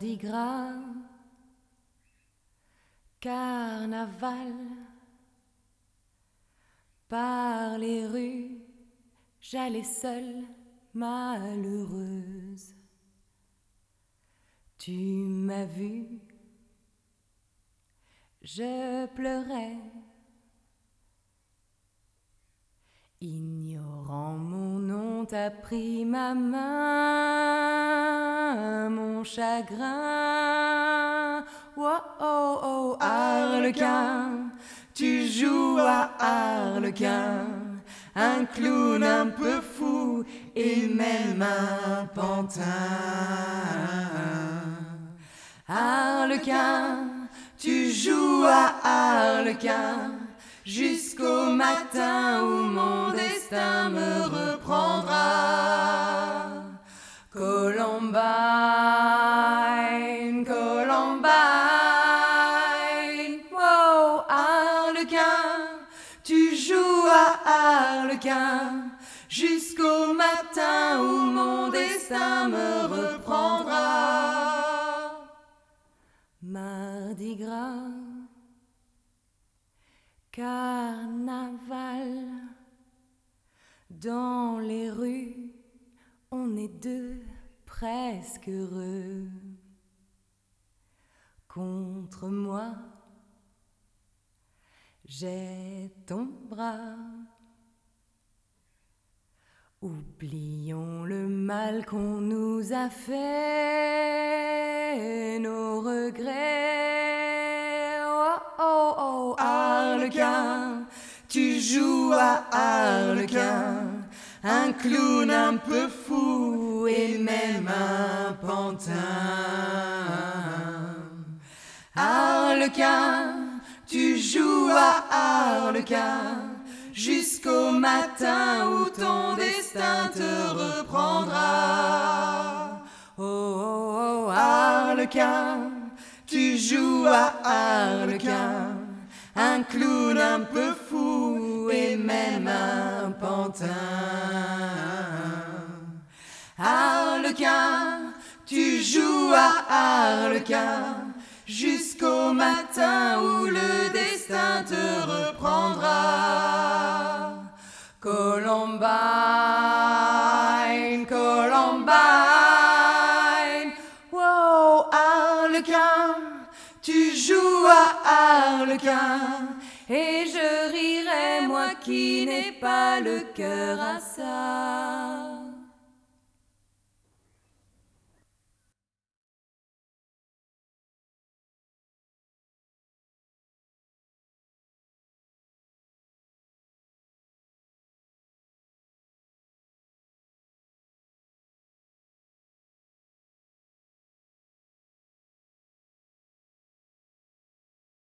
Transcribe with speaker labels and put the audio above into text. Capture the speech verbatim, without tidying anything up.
Speaker 1: Mardi Gras, carnaval, par les rues, j'allais seule, malheureuse. Tu m'as vue, je pleurais, ignorant mon nom, t'as pris ma main, mon chagrin. Oh oh oh, Arlequin, tu joues à Arlequin, un clown un peu fou et même un pantin. Arlequin, tu joues à Arlequin, jusqu'au matin où mon destin me reprendra. Columbine, Columbine, wow, Arlequin, tu joues à Arlequin, jusqu'au matin où mon destin me reprendra. Mardi Gras, carnaval, dans les rues, on est deux, presque heureux. Contre moi, j'ai ton bras. Oublions le mal qu'on nous a fait, nos regrets. Oh oh oh, Arlequin, tu joues à Arlequin, un clown un peu fou et même un pantin. Arlequin, tu joues à Arlequin, jusqu'au matin où ton destin te reprendra. Oh oh oh, Arlequin, tu joues à Arlequin, un clown un peu fou et même un pantin. Arlequin, tu joues à Arlequin, jusqu'au matin où le destin te reprendra. Columbine, Columbine, wow, Arlequin, tu joues à Arlequin, et je rirai, moi qui n'ai pas le cœur à ça.